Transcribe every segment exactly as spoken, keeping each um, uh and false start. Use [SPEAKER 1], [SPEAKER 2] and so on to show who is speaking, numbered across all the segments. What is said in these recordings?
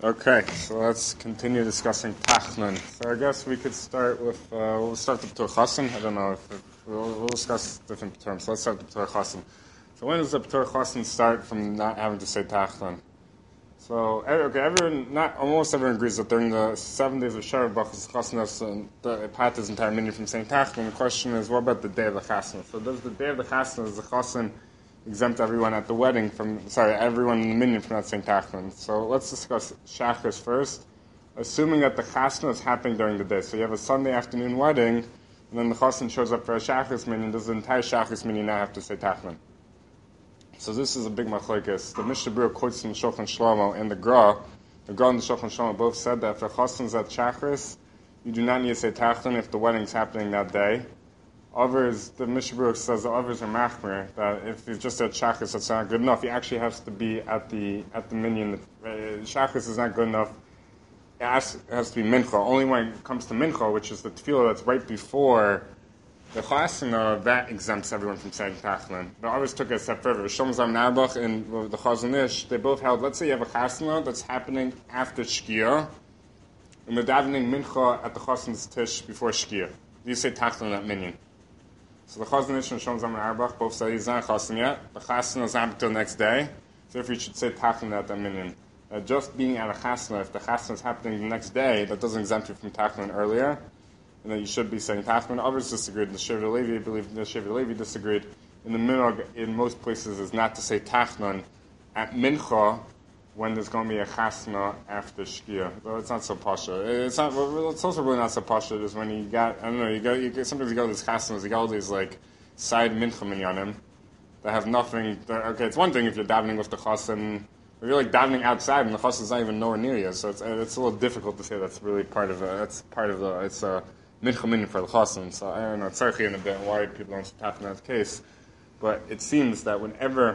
[SPEAKER 1] Okay, so let's continue discussing Tachnun. So I guess we could start with, uh, we'll start with P'tur Chassan. I don't know if, it, we'll, we'll discuss different terms. So let's start with P'tur Chassan. So when does the P'tur Chassan start from not having to say Tachnun? So, okay, everyone, not, almost everyone agrees that during the seven days of Sharav Bachas Chasnas, and the pat his entire minyan from saying Tachnun. The question is, what about the day of the Chasna? So does the day of the Chasna, is the Chassan exempt everyone at the wedding from, sorry, everyone in the minyan from not saying Tachnun? So let's discuss Shachris first, assuming that the Chasna is happening during the day. So you have a Sunday afternoon wedding, and then the Chassan shows up for a Shachris minyan. Does the entire Shachris minyan now have to say Tachnun? So this is a big machlokes. The Mishnah Berurah quotes from Shulchan Shlomo and the Gra. The Gra and the Shulchan Shlomo both said that if the Chassan's at Shachris, you do not need to say Tachnun if the wedding's happening that day. Others, the Mishnah Berurah says the others are machmir, that if he's just at Shachris, that's not good enough. He actually has to be at the at the minyan. Uh, Shachris is not good enough. It has, it has to be mincha. Only when it comes to mincha, which is the tefillah that's right before the chasana, that exempts everyone from saying Tachnun. The others took it a step further. Shlomo Zalman Auerbach and the Chazon Ish, they both held, let's say you have a chasana that's happening after Shkia, and they're davening mincha at the chasan's tish before Shkia. Do you say Tachnun at minyan? So the Chazon Ish and Shlomo Zalman Auerbach both say he's not a chasan yet. The chasana is not until the next day, so if you should say Tachnun at that minyan. Uh, just being at a chasana, if the chasana is happening the next day, that doesn't exempt you from Tachnun earlier. And that you should be saying Tachnun. Others disagreed. The Shevet Levi believed the Shevet Levi disagreed. In the minhag, in most places, is not to say Tachnun at mincha when there's going to be a chasna after shkia. Though it's not so pasha. It's not. It's also really not so pasha. Is when you got. I don't know. You got. You get, sometimes you go to these chasnas. You got all these like side mincha minyanim that have nothing. Okay, it's one thing if you're davening with the chasen. If you're like davening outside and the chasen is not even nowhere near you, so it's it's a little difficult to say that's really part of it. That's part of the. It's a. Mincha minyan for the chasen, so I don't know, tzarchi in a bit why people don't tap in that case, but it seems that whenever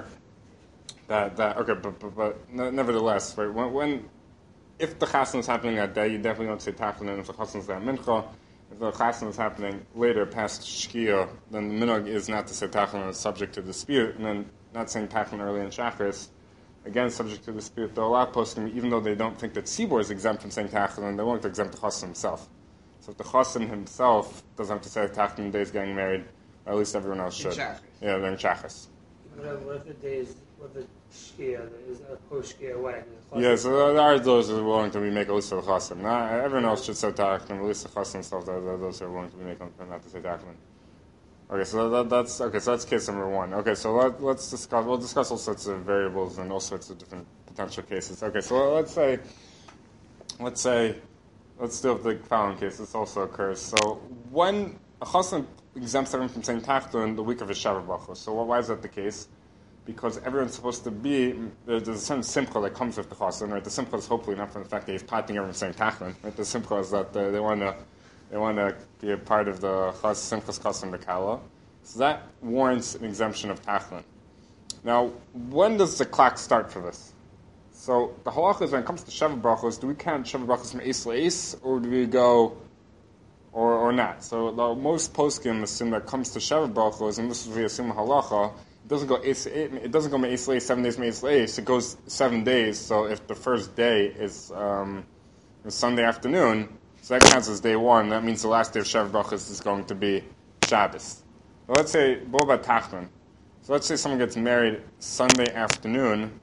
[SPEAKER 1] that that okay, but but, but nevertheless, right, when, when if the chasen is happening that day, you definitely don't say tachnun. If the chasen is that mincha, if the chasen is happening later past shkia, then the minhag is not to say tachnun. It's subject to dispute, and then not saying tachnun early in shachris, again subject to dispute. Though a lot of poskim, even though they don't think that Tzibor is exempt from saying tachnun, they won't exempt the chasen himself. So if the chassan himself doesn't have to say Tachnun the day he's getting married, or at least everyone else should.
[SPEAKER 2] Shachris.
[SPEAKER 1] Yeah, during Shachris.
[SPEAKER 3] What if the day is, what if the shkia is a post shkia wedding?
[SPEAKER 1] Yeah, so there are those who are willing to be make at least for the chassan. Not everyone else should say Tachnun, at least the chassan himself. There are those who are willing to be make not to say Tachnun. Okay, so that, that's okay. So that's case number one. Okay, so let, let's discuss. We'll discuss all sorts of variables and all sorts of different potential cases. Okay, so let's say, let's say. Let's deal with the following case. This also occurs. So when a chassan exempts everyone from saying Tachnun the week of his Sharav Bachos. So why is that the case? Because everyone's supposed to be, there's a certain simcha that comes with the chassan, right? The simcha is hopefully not from the fact that he's patting everyone saying Tachnun, right? The simcha is that they, they want to they want to be a part of the chas, simchas chassan the kala. So that warrants an exemption of Tachnun. Now, when does the clock start for this? So the halacha is when it comes to Sheva Brachos, do we count Sheva Brachos from Eis L'Eis, or do we go, or or not? So the, most poskim assume that it comes to Sheva Brachos, and this is we assume halacha. It doesn't go Eis, it doesn't go Eis L'Eis seven days from Eis L'Eis. It goes seven days. So if the first day is, um, is Sunday afternoon, so that counts as day one. That means the last day of Sheva Brachos is going to be Shabbos. Well, let's say what about Tachnun? So let's say someone gets married Sunday afternoon.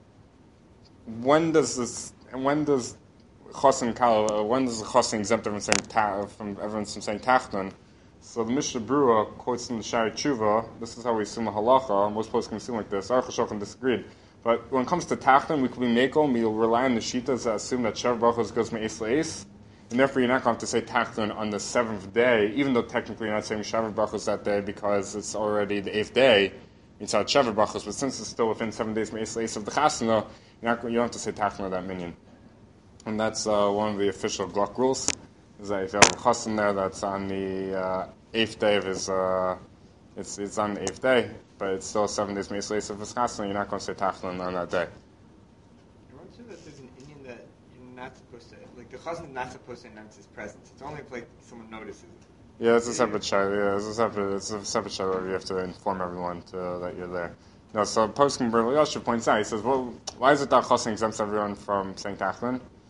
[SPEAKER 1] When does this? When does chassan kala? When does the chassan exempt everyone saying ta, from everyone from saying tachnun? So the Mishnah Berurah quotes in the Shari Tshuva. This is how we assume the halacha. Most poskim can assume like this. Aruch HaShulchan disagreed. But when it comes to tachnun, we could be makel. We'll rely on the shitas that assume that Sheva Brachos goes from Eis L'Eis, and therefore you're not going to have to say tachnun on the seventh day, even though technically you're not saying Sheva Brachos that day because it's already the eighth day. It's out Sheva Brachos, but since it's still within seven days from Eis L'Eis of the chasana, You're not, you don't have to say Tachnun that minyan. And that's uh, one of the official Glock rules, is that if you have a chassan there that's on the uh, eighth day of his, uh, it's it's on the eighth day, but it's still seven days from Eis L'Eis of his chassan, you're not going to say Tachnun on that day.
[SPEAKER 2] I'm not sure that there's an Indian that you're not supposed to, like the chassan is not supposed to announce his presence. It's only if like someone notices it.
[SPEAKER 1] Yeah, it's a separate shayla. Yeah, it's a separate, it's a separate shayla where you have to inform everyone to, that you're there. No, so Poskim Berl Yosher points out, he says, well, why is it that chassan exempts everyone from saying Tachnun?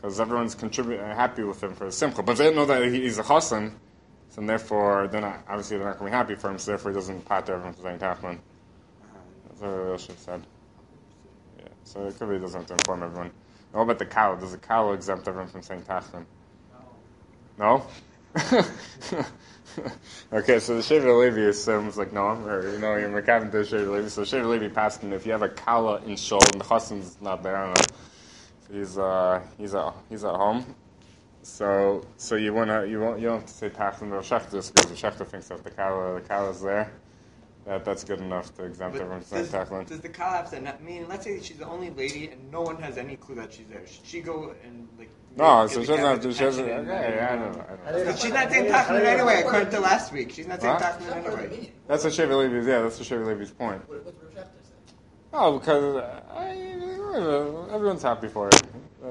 [SPEAKER 1] because everyone's contributing happy with him for the simcha. But if they don't know that he, he's a chassan, so therefore, then obviously they're not going to be happy for him. So therefore, he doesn't pater everyone for saying tachman. That's what Rosh said. Yeah. So it could be he doesn't have to inform everyone. And what about the cow? Does the cow exempt everyone from saying tachman? No. No? Okay, so the Shevet Levi assumes like no, or you know, you're Mekavin to the Shevet Levi. So Shevet Levi passed him if you have a kala in shul and the chassan's not there, I don't know. So he's uh he's at he's at home. So so you wanna you won't you don't have to say tachlim or shechta because the shechta thinks that the kala the kala's there. That that's good enough to exempt
[SPEAKER 2] But
[SPEAKER 1] everyone from
[SPEAKER 2] does,
[SPEAKER 1] saying tachlim.
[SPEAKER 2] does the Kala have to? I mean, let's say she's the only lady and no one has any clue that she's there. Should she go and like?
[SPEAKER 1] No,
[SPEAKER 2] give
[SPEAKER 1] so
[SPEAKER 2] the
[SPEAKER 1] she doesn't have
[SPEAKER 2] Kala
[SPEAKER 1] to. She doesn't.
[SPEAKER 2] attention
[SPEAKER 1] Okay,
[SPEAKER 2] and-
[SPEAKER 1] yeah, I don't know. I don't know.
[SPEAKER 2] But she's not saying tachlim anyway, according to last week. She's not saying
[SPEAKER 1] Huh?
[SPEAKER 2] tachlim anyway.
[SPEAKER 1] That's what Shevet Levi's. Yeah, that's what Shevet Levi's point.
[SPEAKER 4] What, what's Rosh Hashanah say?
[SPEAKER 1] Oh, because uh, I, everyone's happy for it.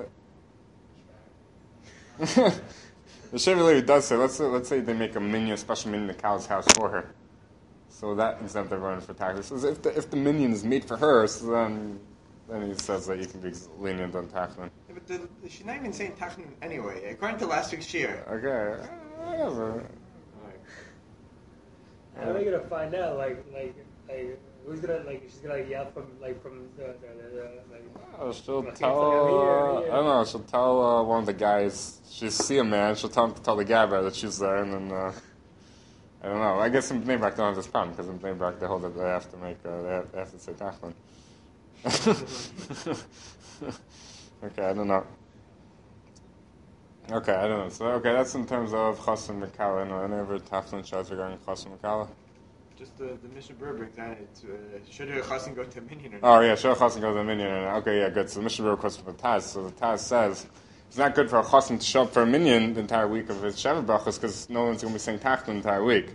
[SPEAKER 1] The Shevet Levi does say, let's say, let's say they make a minion, a special minion in the cow's house for her. So that exempts everyone for taxes. So if the, if the minion is made for her, so then then he says that you can be lenient on tachlim.
[SPEAKER 2] Yeah, but the, she's not even saying tachlim anyway, according to last week's shir.
[SPEAKER 1] Okay, whatever.
[SPEAKER 3] How are we gonna find out? Like, like, like, who's gonna like? She's gonna like yell from like from the, the, the, the like.
[SPEAKER 1] Oh, she'll
[SPEAKER 3] Like,
[SPEAKER 1] tell.
[SPEAKER 3] it's like, I'm here,
[SPEAKER 1] Uh,
[SPEAKER 3] I'm here.
[SPEAKER 1] I don't know. She'll tell uh, one of the guys. She'll see a man. She'll tell him to tell the guy about it that she's there, and then uh, I don't know. I guess in Bnei Brak don't have this problem because in Bnei Brak they hold that they have to make uh, they, have, they have to say tachlim. Okay, I don't know. Okay, I don't know. So okay, that's in terms of chassan mekala. No, any other tachlim shots regarding chassan mekala?
[SPEAKER 2] Just the, the Mishnah Berurah brings down it. Uh, should a chassan go to minion or
[SPEAKER 1] Oh
[SPEAKER 2] not?
[SPEAKER 1] yeah, sure. Chassan goes to the minion. Okay, yeah, good. So the Mishnah Berurah quotes from the Taz. So the Taz says it's not good for a chassan to show up for a minion the entire week of his Shabbat brachos because no one's going to be saying tachlim the entire week.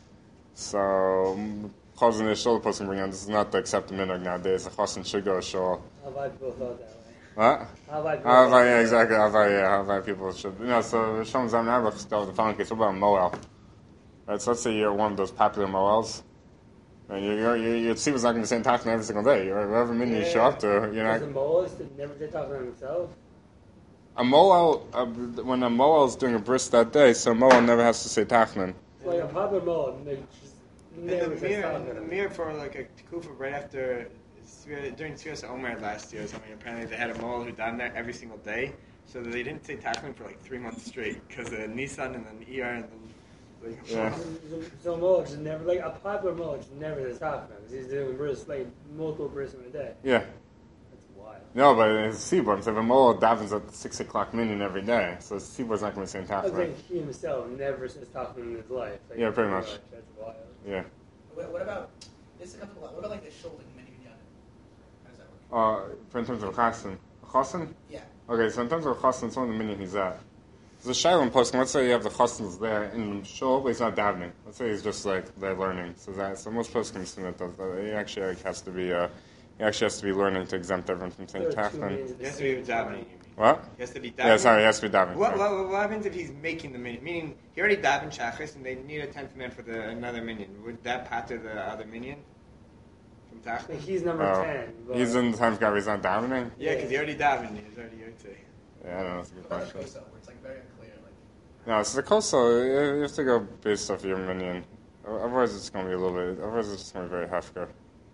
[SPEAKER 1] So chassan the shul person bring on. This is not the accepted minhag nowadays. A chassan should go to shul.
[SPEAKER 3] How about people thought that way?
[SPEAKER 1] What?
[SPEAKER 3] How about people?
[SPEAKER 1] How about yeah, exactly. How about yeah, how about people should you know? So Shalom Zam Narbach dealt with the following case. What about a moel? Right. So let's say you're one of those popular moels. And you're, you're, you're, your tzibah's not going to be saying tachlim every single day. You're, whatever minion you show up to, you're not.
[SPEAKER 3] Does the Moas never did talk to himself?
[SPEAKER 1] A moel, uh, when a moel is doing a bris that day, so a moel never has to say tachlim.
[SPEAKER 3] It's like a popular Moa. They just
[SPEAKER 2] In
[SPEAKER 3] never
[SPEAKER 2] the
[SPEAKER 3] says
[SPEAKER 2] mirror,
[SPEAKER 3] talk
[SPEAKER 2] in
[SPEAKER 3] to
[SPEAKER 2] the
[SPEAKER 3] him.
[SPEAKER 2] mirror for like a kufa right after Sfira- during Sfiras Omer last year or something. Apparently they had a mole who died there every single day, so they didn't say tachlim for like three months straight because of Nissan and then E R and then. Like,
[SPEAKER 1] Yeah.
[SPEAKER 3] So, so Moa just never like a popular Moa just never says talk to him because he's doing bris like multiple bris in a day.
[SPEAKER 1] Yeah.
[SPEAKER 3] That's wild.
[SPEAKER 1] No, but it's Sibor. So if a moel davens at the six o'clock minion every day, so Sibor's not going to be saying
[SPEAKER 3] I was
[SPEAKER 1] tachlim.
[SPEAKER 3] saying he himself never says talk to him in his life. Like,
[SPEAKER 1] Yeah, pretty much.
[SPEAKER 3] That's wild.
[SPEAKER 1] Yeah.
[SPEAKER 4] What, what about this? Comes up a lot. What about like the shul, like many How does that work?
[SPEAKER 1] Uh, for in terms of chassan, chassan.
[SPEAKER 4] Yeah.
[SPEAKER 1] Okay, so in terms of chassan, it's only the minion he's at. So the shailin posting. Let's say you have the chassan's there in the shul, but he's not davening. Let's say he's just like they're learning. So that so most posting assume that does that. He actually like, has to be. Uh, he actually has to be learning to exempt everyone from saying
[SPEAKER 3] There are two
[SPEAKER 1] tachlim.
[SPEAKER 3] meanings of
[SPEAKER 2] he
[SPEAKER 3] the
[SPEAKER 2] has to be
[SPEAKER 3] same
[SPEAKER 2] davening.
[SPEAKER 3] word.
[SPEAKER 2] You mean?
[SPEAKER 1] What?
[SPEAKER 2] He has to be davening.
[SPEAKER 1] Yeah, sorry, he has to be davening.
[SPEAKER 2] What,
[SPEAKER 1] sorry.
[SPEAKER 2] what, what happens if he's making the minion? Meaning, he already davened shachris and they need a tenth man for the another minion. Would that pater the other minion from
[SPEAKER 3] I think
[SPEAKER 2] tachlim?
[SPEAKER 3] he's number
[SPEAKER 1] Oh.
[SPEAKER 3] ten. But
[SPEAKER 1] He's in the time guy, he's not davening.
[SPEAKER 2] Yeah, because he already davened. He's already yotze.
[SPEAKER 1] Yeah, I don't know. That's a good
[SPEAKER 4] What about the
[SPEAKER 1] question.
[SPEAKER 4] kosa, where it's like very unclear, like
[SPEAKER 1] No, so the koso, you have to go based off your minion. Otherwise, it's going to be a little bit. Otherwise, it's just going to be very hefker.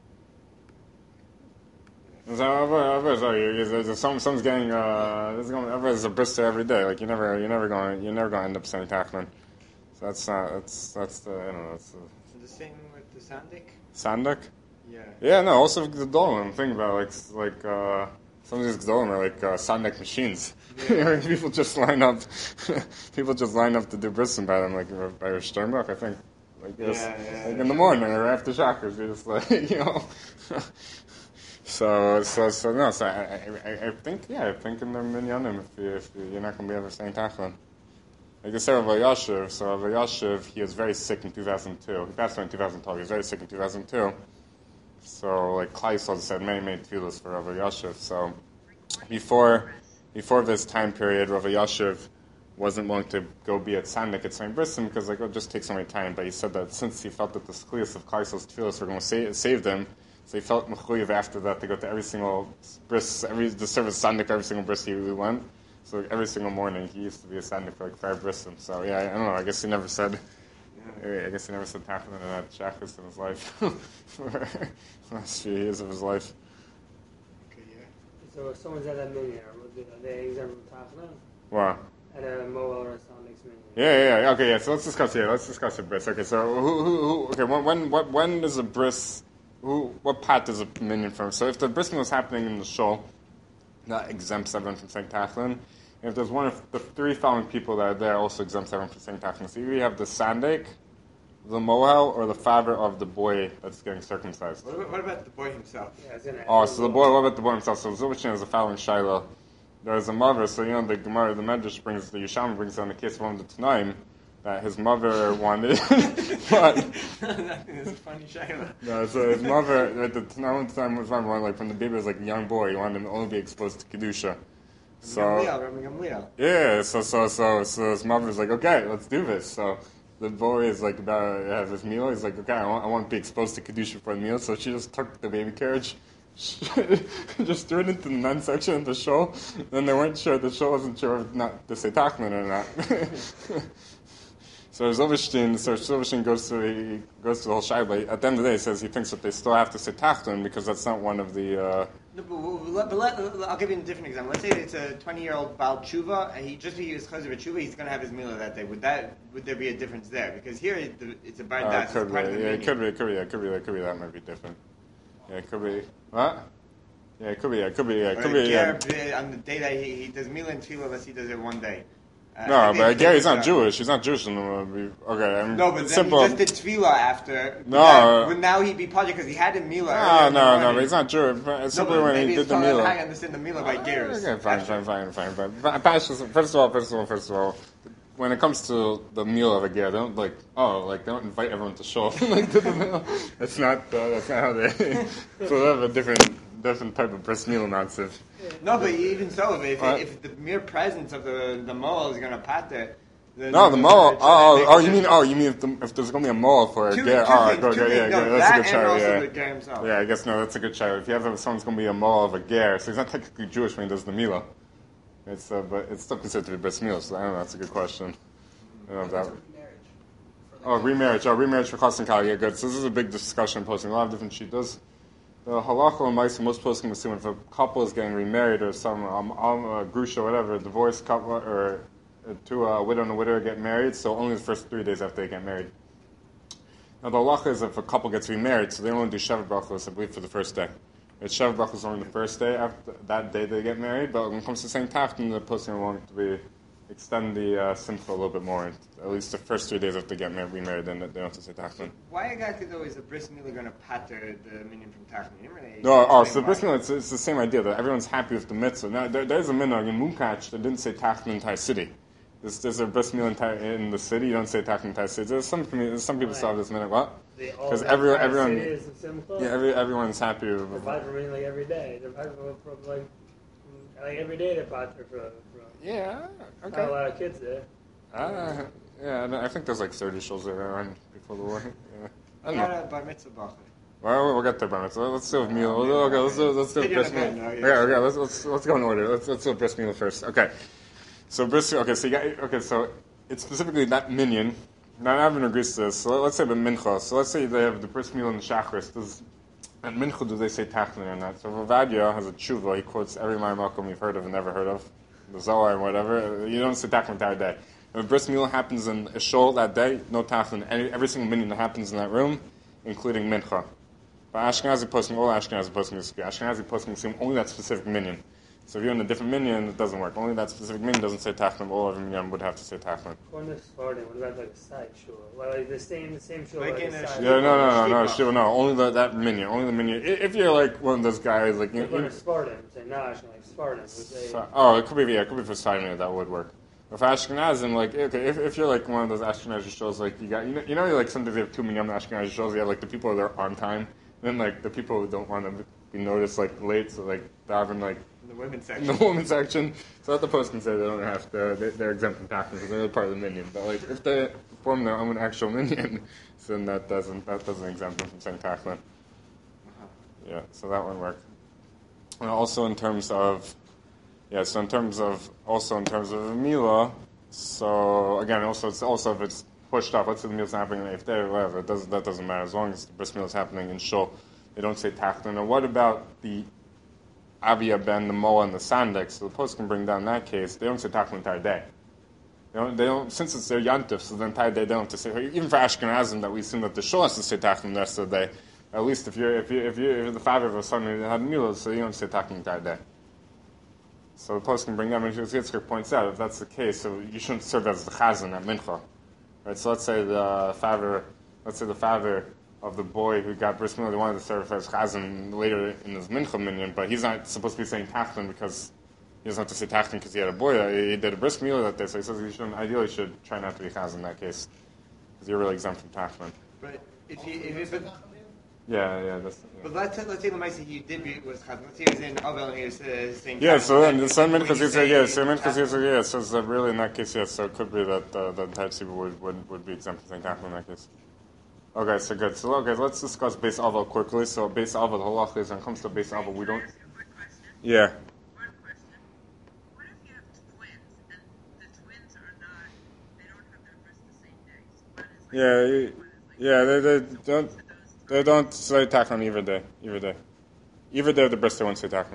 [SPEAKER 1] So otherwise, oh, you- you- there's some, someone's getting. Uh, there's going. Otherwise, it's a brister every day. Like you never, you're never going. You're never going to end up saying tachman. So that's not. That's that's the. I don't know. That's the
[SPEAKER 2] So the same with the sandik?
[SPEAKER 1] sandak.
[SPEAKER 2] Yeah.
[SPEAKER 1] Yeah, no. Also, the Gdolim. I'm thinking about like like uh, some of these Gdolim are like uh, sandak machines.
[SPEAKER 2] Yeah.
[SPEAKER 1] People just line up. People just line up to do brisson by them, like uh, by Sternbach, I think. Like this,
[SPEAKER 2] Yeah, yeah,
[SPEAKER 1] like
[SPEAKER 2] yeah.
[SPEAKER 1] in the morning or after chakras, you're just like you know. so so so no. So I, I I think yeah, I think in the minyanim if you, if you, you're not going to be ever saying tachlan. Like the Sarah Yashiv, so Rav Yashiv, he was very sick in two thousand two. He passed away in two thousand twelve. He was very sick in two thousand two. So, like Kleisel said, many, many tefillos for Rav Yashiv. So, before before this time period, Rav Yashiv wasn't willing to go be at Sandik at Saint Brisson because like, it would just take so many time. But he said that since he felt that the sklius of Kleisel's tefillos were going to save, save them, so he felt mechuyev after that to go to every single bris, every the service Sandik, every single bris he went. So like, every single morning he used to be a standing for like five brisim. So yeah, I don't know. I guess he never said. I guess he never said tachlin in that shachris in his life for the last few years of his life.
[SPEAKER 2] Okay, yeah.
[SPEAKER 3] So if someone's at that million, are they exempt from tachlin?
[SPEAKER 1] Wow.
[SPEAKER 3] At a mobile or a Sonic's million?
[SPEAKER 1] Yeah, yeah, yeah. Okay, yeah. So let's discuss here. Let's discuss a bris. Okay, so who, who, who okay, when, when, what, when is a bris? Who, what pat is a minion from? So if the bris meal is happening in the shul, that exempts everyone from saying tachlin. And if there's one of the three following people that are there, also exempts everyone from saying tachlin. So you have the sandik, the mohel, or the father of the boy that's getting circumcised.
[SPEAKER 2] What about, what about the boy himself?
[SPEAKER 3] Yeah, I was gonna
[SPEAKER 1] Oh,
[SPEAKER 3] ask
[SPEAKER 1] so the boy, what about the boy himself? So Zubachin is a following Shiloh. There's a mother, so you know the Gemara, the Medrash brings, the Yisham brings down the case of one of the Tanaim, that his mother wanted, but
[SPEAKER 2] Nothing is a funny shayla.
[SPEAKER 1] no, so his mother, at the Tanaim time was mother wanted, like when the baby was like a young boy, he wanted him to only be exposed to Kedusha. So
[SPEAKER 2] Gamliel, Gamliel.
[SPEAKER 1] yeah, so so so so his mother was like, okay, let's do this. So the boy is like about to have his meal. He's like, okay, I want, I want to be exposed to Kedusha for the meal. So she just took the baby carriage, just threw it into the men's section of the show. Then they weren't sure. The show wasn't sure if not to say tachlin or not. So Zilverstein, so Zilverstein goes to he goes to the whole shayla. At the end of the day, he says he thinks that they still have to say tachlin because that's not one of the. Uh,
[SPEAKER 2] No, but, but, but let, I'll give you a different example. Let's say it's a twenty-year-old Baal Tshuva, and he just because he was chazir Tshuva, he's going to have his meal that day. Would that would there be a difference there? Because here it, it's a bar
[SPEAKER 1] uh,
[SPEAKER 2] das.
[SPEAKER 1] could
[SPEAKER 2] It's
[SPEAKER 1] be,
[SPEAKER 2] part of the
[SPEAKER 1] yeah, it
[SPEAKER 2] menu.
[SPEAKER 1] could be, it could be, it could be, it could be that might be different. Yeah, it could be. What? Yeah, it could be, yeah, it could be, yeah, it
[SPEAKER 2] Or
[SPEAKER 1] could
[SPEAKER 2] a
[SPEAKER 1] be. Yeah.
[SPEAKER 2] ger, on the day that he, he does meal and tefillah, unless he does it one day. Uh,
[SPEAKER 1] No,
[SPEAKER 2] I think
[SPEAKER 1] but
[SPEAKER 2] they-
[SPEAKER 1] Gary's
[SPEAKER 2] they-
[SPEAKER 1] not Jewish. He's not Jewish in the movie. Okay, I'm
[SPEAKER 2] No, but then
[SPEAKER 1] simple.
[SPEAKER 2] he just did tefillah after. Would
[SPEAKER 1] No.
[SPEAKER 2] that, would now he'd be project because he had a mila.
[SPEAKER 1] No, no, no, but he's not Jewish. It's
[SPEAKER 2] No,
[SPEAKER 1] simply
[SPEAKER 2] but
[SPEAKER 1] when
[SPEAKER 2] maybe
[SPEAKER 1] he did
[SPEAKER 2] it's
[SPEAKER 1] the
[SPEAKER 2] probably
[SPEAKER 1] meal.
[SPEAKER 2] how I understand the mila by Gears.
[SPEAKER 1] Okay, fine, fine, fine, fine, fine. But Pash is- first of all, first of all, first of all, when it comes to the meal of a ger, they don't like, oh, like they don't invite everyone to show up like to the meal. That's not, uh, that's not how they. So they have a different, different type of bris meal massive.
[SPEAKER 2] No, but even so, if,
[SPEAKER 1] What?
[SPEAKER 2] if the mere presence of the the mole is going to pater. The,
[SPEAKER 1] No, the mole.
[SPEAKER 2] so
[SPEAKER 1] Oh,
[SPEAKER 2] that
[SPEAKER 1] oh,
[SPEAKER 2] makes
[SPEAKER 1] you
[SPEAKER 2] a
[SPEAKER 1] mean,
[SPEAKER 2] difference.
[SPEAKER 1] oh, you mean if, the, if there's gonna be a mole for a
[SPEAKER 2] Two,
[SPEAKER 1] ger?
[SPEAKER 2] two
[SPEAKER 1] Oh,
[SPEAKER 2] things,
[SPEAKER 1] go,
[SPEAKER 2] two
[SPEAKER 1] go,
[SPEAKER 2] things.
[SPEAKER 1] yeah,
[SPEAKER 2] No,
[SPEAKER 1] go, that's a
[SPEAKER 2] that
[SPEAKER 1] good
[SPEAKER 2] and
[SPEAKER 1] show.
[SPEAKER 2] also
[SPEAKER 1] Yeah.
[SPEAKER 2] the ger himself.
[SPEAKER 1] Yeah, I guess no, that's a good show. If you have someone's going to be a mole of a ger, so he's not technically Jewish when he does the Mila. It's uh, but it's still considered to be bris meal. So I don't know. That's a good question. I don't know if that.
[SPEAKER 4] Remarriage. For
[SPEAKER 1] Oh,
[SPEAKER 4] like-
[SPEAKER 1] remarriage. Oh, remarriage for chassan kal. Yeah, good. So this is a big discussion posting. A lot of different shitas. The halacha and ma'aser, most posting assume if a couple is getting remarried or some um, um uh, grusha, whatever, divorced couple or uh, to a widow and a widower get married. So only the first three days after they get married. Now the halacha is if a couple gets remarried, so they only do sheva brachos, I believe, for the first day. It's sheva brachos only the first day after that day they get married. But when it comes to saying taftin, the posting want to be extend the uh, simcha a little bit more. At least the first three days after they get married, remarried, then they don't have to say taftin.
[SPEAKER 2] Why exactly though is the bris mila going to pater the minion from tachmin? You didn't really
[SPEAKER 1] No, oh,
[SPEAKER 2] explain
[SPEAKER 1] so
[SPEAKER 2] why.
[SPEAKER 1] bris milah, it's, it's the same idea that everyone's happy with the mitzvah. Now, there, there's a minhag in Munkach that didn't say taftin in the entire city. There's, there's a bris milah entire- in the city, you don't say taftin in the entire city. There's some, commu- some people still have this minhag. What?
[SPEAKER 3] They all-
[SPEAKER 1] 'Cause
[SPEAKER 3] the
[SPEAKER 1] everyone-
[SPEAKER 3] entire
[SPEAKER 1] everyone-
[SPEAKER 3] city is simple.
[SPEAKER 1] Yeah, every, everyone's happy
[SPEAKER 3] They're
[SPEAKER 1] with
[SPEAKER 3] pater for me like every day. They're pater for, for like mm, like every day. They're pater for. for
[SPEAKER 1] Yeah,
[SPEAKER 3] Not a lot of kids there.
[SPEAKER 1] Uh, yeah, I don't- I think there's like thirty shows there around before the war. Yeah. I don't
[SPEAKER 2] Not
[SPEAKER 1] know.
[SPEAKER 2] a bar mitzvah bacher.
[SPEAKER 1] Well, we'll get there, Bennett. So let's do a meal. Okay, let's do let's do
[SPEAKER 2] Take it
[SPEAKER 1] bris
[SPEAKER 2] in
[SPEAKER 1] meal.
[SPEAKER 2] a bit, no,
[SPEAKER 1] Okay,
[SPEAKER 2] yeah.
[SPEAKER 1] okay, let's let's let's go in order. Let's let's do bris meal first. Okay, so bris. Okay, so you got okay, so it's specifically that minion. Now, Avin agrees to this. So let's say the mincha. So let's say they have the bris meal and the shachris. Does at mincha do they say tachlin or not? So Vavadia has a tshuva. He quotes every Maimachim you've heard of and never heard of, the Zohar and whatever. You don't say tachlin the entire day. If a bris meal happens in a shul that day, no tachlin. Every, every single minion that happens in that room, including mincha. But Ashkenazi posting, all Ashkenazi posting is Ashkenazi posting assume only that specific minion. So if you're in a different minion, it doesn't work. Only that specific minion doesn't say tachlin. All of minion would have to say tachlin.
[SPEAKER 3] According to Spartan, what about like a side shul? Like, like the same, the same shul.
[SPEAKER 2] Like
[SPEAKER 3] Like,
[SPEAKER 2] in
[SPEAKER 3] a
[SPEAKER 2] a
[SPEAKER 3] side
[SPEAKER 1] Yeah, no, no, no, no,
[SPEAKER 2] Shtipa.
[SPEAKER 1] sure, no. Only the, that minion. Only the minion. I- If you're like one of those guys, like you,
[SPEAKER 3] According
[SPEAKER 1] you,
[SPEAKER 3] to Spartan, say Nash, like Spartan would say.
[SPEAKER 1] oh, it could be, yeah, it could be for Steiner, that would work. But for Ashkenazim, like, okay, if, if you're like one of those Ashkenazi shows, like you got, you know, you know, like sometimes you have two million Ashkenazi shows. You have like the people that are on time, and then like the people who don't want to be noticed like late, so like they're having like
[SPEAKER 2] In the women's
[SPEAKER 1] in
[SPEAKER 2] section.
[SPEAKER 1] the women's section. So that the post can say they don't have to, they, they're exempt from taxes because they're part of the minion. But like if they form their own actual minion, then that doesn't that doesn't exempt them from saying tachlin. Yeah, so that one worked. And also in terms of Yeah, so in terms of, also in terms of a Mila, so again, also it's also if it's pushed up, let's say the meal's happening on the eighth day or whatever, it doesn't, that doesn't matter, as long as the bris meal is happening in Shul, they don't say Tachlin. And what about the Avia Ben, the Moa, and the Sandik? So the post can bring down that case, they don't say Tachlin the entire day. They don't, they don't, since it's their Yantif, so the entire day they don't have to say, even for Ashkenazim, that we assume that the Shul has to say Tachlin the rest of the day, at least if you're, if you're, if you're, if you're the father of a son who had Milah, so you don't say Tachlin the entire day. So the post can bring down, and Yitzchak points out, if that's the case, so you shouldn't serve as the chazan at mincha, right? So let's say the father, let's say the father of the boy who got bris milah, they wanted to serve as chazan later in his mincha minyan, but he's not supposed to be saying tachlin because he doesn't have to say tachlin because he had a boy. He did a bris milah that day, so he says you should ideally should try not to be chazan in that case because you're really exempt from tachlin.
[SPEAKER 2] But if he, if it,
[SPEAKER 1] Yeah, yeah, that's. Yeah.
[SPEAKER 2] but let's say, let's say the Maisa he did be was chazan. Let's say he was in Ovel and he was uh, saying.
[SPEAKER 1] Yeah, so then the
[SPEAKER 2] son
[SPEAKER 1] son minchas Yitzchak, yeah, so minchas Yitzchak, yeah, so it's, uh, really in that case, yes, so it could be that uh, the entire tzibur would, would would be exempt from saying tachlin in that case. Okay, so good. So okay, let's discuss base aval quickly. So base aval, the halach is when it comes to base aval, we don't. Yeah.
[SPEAKER 5] One question. What if you have twins and the twins are not, they don't have their bris the same day? So one is like
[SPEAKER 1] Yeah,
[SPEAKER 5] one
[SPEAKER 1] you-
[SPEAKER 5] is like
[SPEAKER 1] yeah, they they don't
[SPEAKER 5] to those
[SPEAKER 1] they don't say tachlin either day, either day, either day of the bris they won't say tachlin.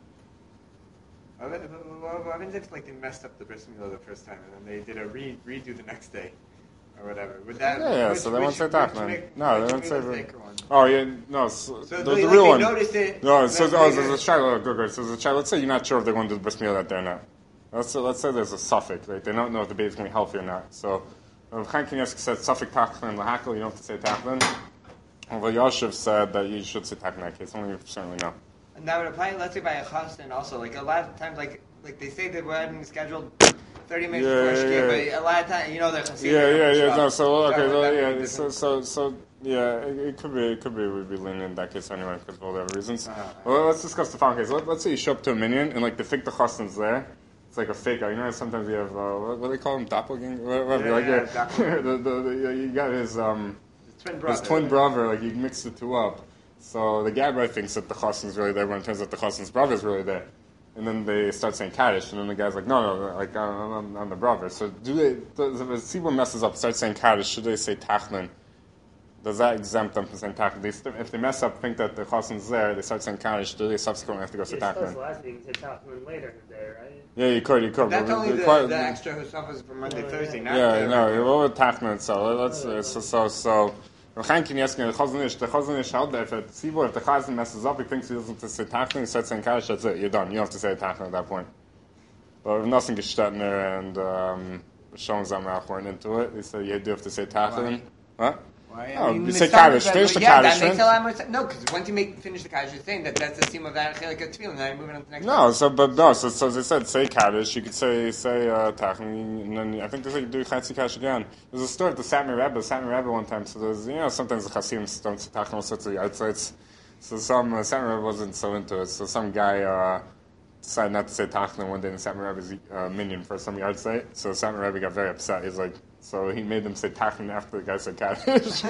[SPEAKER 2] What happens if like they messed up the bris milah the first time and then they did a re redo the next day, or whatever? Would that?
[SPEAKER 1] Yeah, yeah,
[SPEAKER 2] which-
[SPEAKER 1] so they won't
[SPEAKER 2] which-
[SPEAKER 1] say
[SPEAKER 2] which
[SPEAKER 1] tachlin.
[SPEAKER 2] make-
[SPEAKER 1] No,
[SPEAKER 2] which
[SPEAKER 1] they won't say.
[SPEAKER 2] milah is thicker one?
[SPEAKER 1] Oh yeah, no. So,
[SPEAKER 2] So
[SPEAKER 1] the,
[SPEAKER 2] they,
[SPEAKER 1] the
[SPEAKER 2] like,
[SPEAKER 1] real
[SPEAKER 2] they
[SPEAKER 1] one.
[SPEAKER 2] noticed it.
[SPEAKER 1] No, so
[SPEAKER 2] then
[SPEAKER 1] oh,
[SPEAKER 2] they-
[SPEAKER 1] there's a child. Good, good. So there's a child. Let's say you're not sure if they're going to do the bris milah that day or not. Let's say, let's say there's a suffix. Right? They don't know if the baby's going to be healthy or not. So, Rav Chaim Kanievsky said suffix tachlin lahakol. You don't have to say tachlin. Well, Yashiv said that you should say tachlin in that case. Only you certainly know.
[SPEAKER 2] And that would apply, let's say, by a chassan also. Like a lot of times, like like they say the wedding is scheduled thirty minutes
[SPEAKER 1] Yeah,
[SPEAKER 2] before
[SPEAKER 1] yeah,
[SPEAKER 2] Shkia,
[SPEAKER 1] yeah.
[SPEAKER 2] but a lot of times, you know, they're chassidim.
[SPEAKER 1] Yeah, yeah, yeah.
[SPEAKER 2] So-
[SPEAKER 1] No, so okay,
[SPEAKER 2] so
[SPEAKER 1] well,
[SPEAKER 2] that would be
[SPEAKER 1] yeah.
[SPEAKER 2] different.
[SPEAKER 1] So, so, so, yeah. It, it could be, it could be, we'd be lenient in that case anyway because of all the other reasons.
[SPEAKER 2] Ah,
[SPEAKER 1] Well, let's discuss the following case. Let, let's say you show up to a minion and like the fake the chassan's there. It's like a fake guy. You know, sometimes you have uh, what, what do they call him, doppelganger? Whatever.
[SPEAKER 2] Yeah,
[SPEAKER 1] like
[SPEAKER 2] yeah,
[SPEAKER 1] your-
[SPEAKER 2] doppelganger.
[SPEAKER 1] the, the, the, you got his um.
[SPEAKER 2] His twin brother.
[SPEAKER 1] His twin brother, like you mix the two up. So the Gabbai thinks that the chassan's really there, when it turns out the chassan's brother is really there. And then they start saying Kaddish, and then the guy's like, no, no, no, like I'm, I'm, I'm the brother. So do they? Does, if a Tzibur messes up, start saying Kaddish, should they say Tachlin? Does that exempt them from saying Tachlin? They st- if they mess up, think that the chassan's there, they start saying Kaddish. Do they subsequently have to go say
[SPEAKER 3] You're supposed
[SPEAKER 1] Tachlin?
[SPEAKER 3] to last week you said Tachlin later in the day, right?
[SPEAKER 1] Yeah, you could, you could.
[SPEAKER 2] That's
[SPEAKER 1] but
[SPEAKER 2] only the,
[SPEAKER 1] quite-
[SPEAKER 2] the extra who suffers from Monday,
[SPEAKER 3] Oh,
[SPEAKER 2] Thursday,
[SPEAKER 3] yeah.
[SPEAKER 2] not
[SPEAKER 1] Yeah,
[SPEAKER 2] the
[SPEAKER 1] no, what with Tachlin? So let's uh, so so so. The Chazon Ish, the Chazon Ish held that if a tzibur, if the Chazon messes up, he thinks he doesn't have to say Tachlin, he starts saying Kaddish, that's it, you're done. You don't have to say Tachlin at that point. But if nothing Gestetner and um, Shon Zamrach weren't into it, they said you do have to say Tachlin. What?
[SPEAKER 2] Why?
[SPEAKER 1] Oh, you
[SPEAKER 2] the
[SPEAKER 1] say
[SPEAKER 2] standard
[SPEAKER 1] Kaddish,
[SPEAKER 2] that-
[SPEAKER 1] finish the
[SPEAKER 2] yeah,
[SPEAKER 1] Kaddish,
[SPEAKER 2] that makes
[SPEAKER 1] finish-
[SPEAKER 2] a lot more sense. No, because once you make finish the Kaddish, you're saying that that's the theme of that like a tefillah, and then you're moving on to the next.
[SPEAKER 1] No, so but no, so, so as I said, say Kaddish. You could say say uh, Tachlin, and then I think they say you do Chatzi Kaddish again. There's a story of the Satmar Rebbe, the Satmar Rebbe one time. So there's you know sometimes the Chassidim don't say Tachlin all sorts of outsides. So some uh, Satmar Rebbe wasn't so into it. So some guy uh, decided not to say Tachlin one day in the Satmar Rebbe's uh, minion for some yard site. So Satmar Rebbe got very upset. He's like, so he made them say Tachlin after the guy said Kaddish.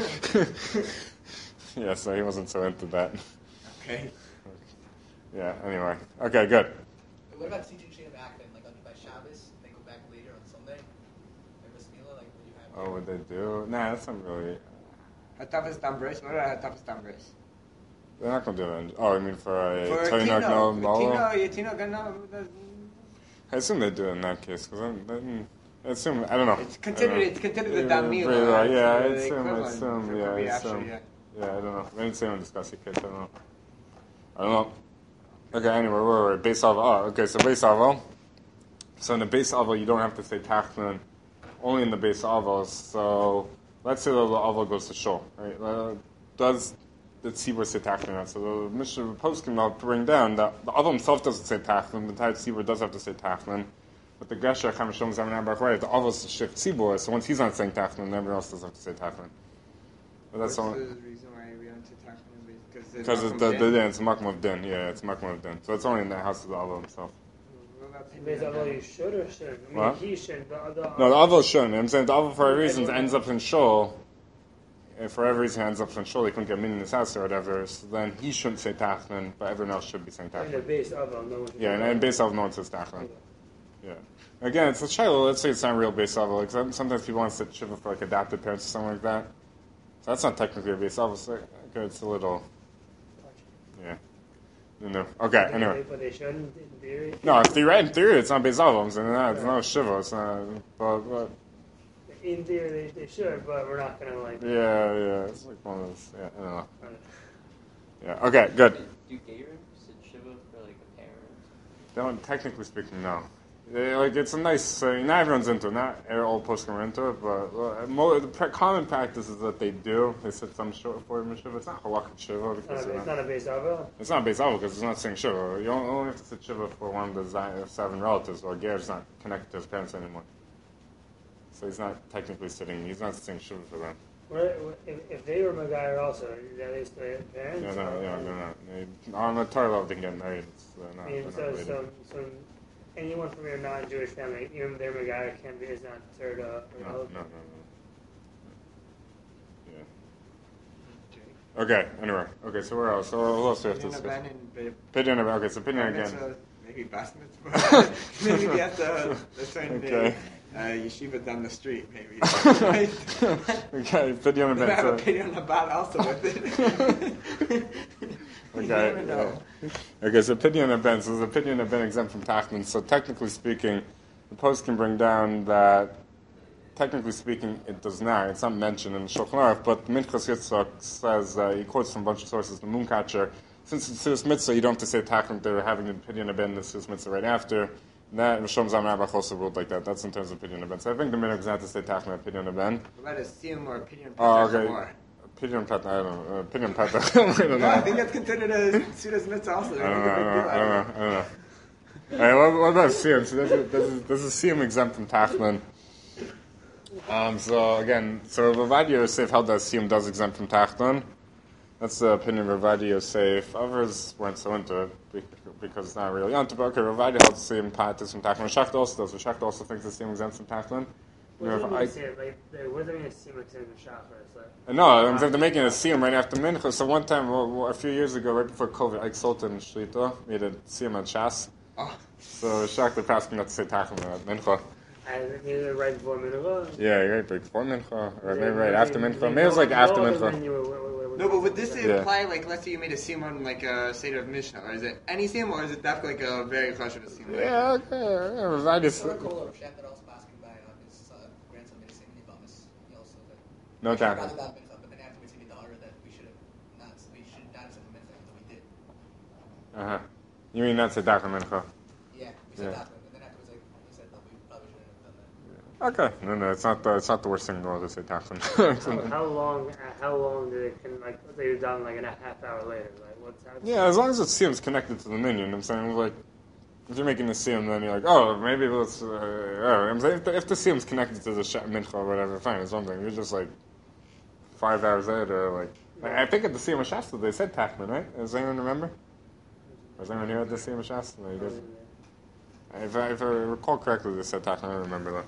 [SPEAKER 1] Yeah, so he wasn't so into that.
[SPEAKER 2] Okay.
[SPEAKER 1] Yeah. Anyway, okay, good.
[SPEAKER 4] What about teaching Shane of Akron, like on by Shabbos, they go back later on Sunday? Remember Smila, like what you have?
[SPEAKER 1] Oh, what they do? Nah, that's not really.
[SPEAKER 2] Hatafas Dambris. What about Hatafas Dambris?
[SPEAKER 1] They're not gonna do that. Oh, I mean for a
[SPEAKER 2] For
[SPEAKER 1] Tino
[SPEAKER 2] Tino,
[SPEAKER 1] no
[SPEAKER 2] for
[SPEAKER 1] Molo?
[SPEAKER 2] Tino, yeah, Tino, no, that's-
[SPEAKER 1] I assume they do it in that case because I assume I don't know.
[SPEAKER 2] It's considered.
[SPEAKER 1] I don't know.
[SPEAKER 2] It's considered the
[SPEAKER 1] Yeah,
[SPEAKER 2] Damila.
[SPEAKER 1] pretty low. Yeah, I
[SPEAKER 2] the
[SPEAKER 1] assume. I
[SPEAKER 2] equivalent
[SPEAKER 1] assume.
[SPEAKER 2] for
[SPEAKER 1] Yeah, I
[SPEAKER 2] Kobe
[SPEAKER 1] assume.
[SPEAKER 2] Asher, yeah.
[SPEAKER 1] Yeah, I don't know. I didn't say on discuss it. I don't know. I don't know. Okay, anyway, where were we? Base Avo. Oh, okay, so Base Avo. So in the Base Avo, you don't have to say Tachlin, only in the Base Avo. So let's say the Avo goes to Shul, right? Uh, does the Tzibur say Tachlin? So the Mishnah Poskim will bring down that the Avo himself doesn't say Tachlin, the entire Tzibur does have to say Tachlin. But the Gesher Chamashom Zaman Baruch the Avo is the Shift Tzibur, so once he's not saying Tachlin, everyone else does have to say Tachlin. But that's
[SPEAKER 2] What's
[SPEAKER 1] all.
[SPEAKER 2] the reason why we don't say Tachlin?
[SPEAKER 1] Because it's the, the, it's Makam of Din, yeah, it's Makam of Din. So it's only in the house of the Avo himself.
[SPEAKER 3] Based on what you should or shouldn't. I mean,
[SPEAKER 1] What?
[SPEAKER 3] he shouldn't. The, the,
[SPEAKER 1] No, the Avo shouldn't. I'm saying the Avo for a reason ends up in Shul. if for whatever reason he ends up in shul, he couldn't get min in his house or whatever, so then he shouldn't say tachlin, but everyone else should be saying
[SPEAKER 3] In the
[SPEAKER 1] tachlin.
[SPEAKER 3] base of them, no one should
[SPEAKER 1] Yeah, and, and base of no one says tachlin. Yeah. Again, it's a shiloh. Let's say it's not real base level. Like some- sometimes people want to sit shiva for like adopted parents or something like that. So that's not technically a base level. So okay, it's a little. Yeah. You know. Okay. Anyway.
[SPEAKER 3] But they shouldn't, in theory.
[SPEAKER 1] No, if theory, in theory, it's not base level. I'm saying no, it's not shiva. It's not. But, but
[SPEAKER 3] In theory, they, they should, but we're not gonna like.
[SPEAKER 1] yeah, yeah. It's like one of those. Yeah. I don't know. Yeah. Okay. Good.
[SPEAKER 6] Do Geirim sit Shiva for like a parent?
[SPEAKER 1] Don't technically speaking, no. Yeah, like it's a nice. Uh, not everyone's into it. Not all poskim are into it, but uh, mo- the pra- common practice is that they do. They sit some shiva for him shiva. It's not halakhic shiva
[SPEAKER 3] It's
[SPEAKER 1] because
[SPEAKER 3] not,
[SPEAKER 1] uh,
[SPEAKER 3] it's not a base of
[SPEAKER 1] it's not base level because it's not saying shiva. You only only have to sit shiva for one of the zi- seven relatives, or Ger's not connected to his parents anymore. So he's not technically sitting. He's not saying shiva for them.
[SPEAKER 3] What, if, if they were Magayer also, are they still parents?
[SPEAKER 1] Yeah, no,
[SPEAKER 3] or-
[SPEAKER 1] yeah, no, no. They, on the Torah level, they can get married. It's, uh, not,
[SPEAKER 3] I mean,
[SPEAKER 1] they're
[SPEAKER 3] so,
[SPEAKER 1] not related.
[SPEAKER 3] so, so anyone from your non-Jewish family, even their Magayer can be is not considered a
[SPEAKER 1] No, no,
[SPEAKER 3] relative.
[SPEAKER 1] no, no. Yeah. Okay. Anyway. Okay. So where else? So who else do we have to
[SPEAKER 2] Pidyon
[SPEAKER 1] discuss?
[SPEAKER 2] Ben and Be-
[SPEAKER 1] Pidyon. Okay. So Pidyon
[SPEAKER 2] Bar
[SPEAKER 1] again.
[SPEAKER 2] mitzvah, maybe bas mitzvah. Maybe they have to a certain
[SPEAKER 1] Okay.
[SPEAKER 2] uh, yeshiva down the street, maybe. Right?
[SPEAKER 1] Okay. Pidyon
[SPEAKER 2] They have a
[SPEAKER 1] event.
[SPEAKER 2] pidyon about also with it. You never
[SPEAKER 1] Okay.
[SPEAKER 2] know.
[SPEAKER 1] Yeah. Okay. So Pidyon events. So the Pidyon event exempt from Tachman. So technically speaking, the post can bring down that. Technically speaking, it does not. It's not mentioned in the Shulchan Aruch, but Minchas Yitzchak says, uh, he quotes from a bunch of sources, the Mooncatcher, since it's Seuss Mitzvah, you don't have to say Tachlim, they're having the Pidyon Eben, the Seuss Mitzvah right after. And that, Rishon Zalman Auerbach also ruled like that. That's in terms of Pidyon Eben. So I think the minhag is not to say Tachlim at Pidyon Eben.
[SPEAKER 2] What about a siyum or a pidyon
[SPEAKER 1] Oh,
[SPEAKER 2] petach
[SPEAKER 1] okay.
[SPEAKER 2] more?
[SPEAKER 1] Pidyon Petach, I don't know. Uh, Pidyon Petach, I don't know.
[SPEAKER 2] No, I think that's considered a Sudas mitzvah also. They
[SPEAKER 1] I don't
[SPEAKER 2] make
[SPEAKER 1] know,
[SPEAKER 2] a
[SPEAKER 1] I
[SPEAKER 2] big
[SPEAKER 1] don't
[SPEAKER 2] deal
[SPEAKER 1] know, I
[SPEAKER 2] out
[SPEAKER 1] don't
[SPEAKER 2] of it.
[SPEAKER 1] know, I don't know. All right, what, what about Siyam? So this is, this is, this is Siyam exempt from Tachman. Um, so again, so Ravadi Yosef held that Siyam does exempt from Tachman. That's the opinion of Ravadi Yosef. Others weren't so into it be- because it's not really onto. But okay, Ravadi held Siyam Patis from Tachman. Shachta also does. Shachta also thinks that Siyam exempts from Tachman. You
[SPEAKER 3] What
[SPEAKER 1] know,
[SPEAKER 3] does
[SPEAKER 1] if
[SPEAKER 3] it mean
[SPEAKER 1] I,
[SPEAKER 3] to say it? Like, like, what does it mean to see like saying the Shachar? Like,
[SPEAKER 1] no, I'm saying they're making a Siyam right after Mincha. So one time, well, well, a few years ago, right before COVID, Ike Sultan Shlita made a Siyam at Shas.
[SPEAKER 2] Oh,
[SPEAKER 1] So Shachta passed me not to say Tachman at Mincha.
[SPEAKER 3] and either right before Mincha.
[SPEAKER 1] Yeah, right before Mincha, or maybe right after Mincha. Maybe it was like after Mincha.
[SPEAKER 2] no, but would this
[SPEAKER 1] Yeah.
[SPEAKER 2] imply, like, let's say you made a siyum on, like, a Seder of Mishnah, or is it any siyum, or is it definitely, like, a very chashuv siyum?
[SPEAKER 1] Yeah, okay. Yeah, Ravadi is-
[SPEAKER 4] Oracle of Shep that also asking by uh, his uh, grandson made a same Nibamis. He also said.
[SPEAKER 1] No
[SPEAKER 4] Rather
[SPEAKER 1] Tachman.
[SPEAKER 4] than Mincha, but then afterwards he made the order that we should have not, we should not have said the Mincha, but we did.
[SPEAKER 1] Uh huh. You mean not say Tachman Mincha?
[SPEAKER 4] Yeah, we said
[SPEAKER 1] Yeah.
[SPEAKER 4] that, but then afterwards like, we said that we probably shouldn't have done that.
[SPEAKER 1] Okay. No, no, it's not the it's not the worst thing in the world to say Tachman.
[SPEAKER 3] How, how long? How long did it can like? They were done like a half hour later. Like what's happening?
[SPEAKER 1] Yeah, as long as it seems connected to the minion. I'm saying like. If you're making a siyum, then you're like, oh, maybe let's. Uh, oh. I'm saying if the, if the siyum's connected to the sh- mincha or whatever, fine, it's one thing. You're just like five hours later, like, like I think at the siyum of Shasta they said Tachman, right? Does anyone remember? Was anyone here at the siyum of Shasta? No, you didn't. If I, if I recall correctly, they said Tachman. I don't remember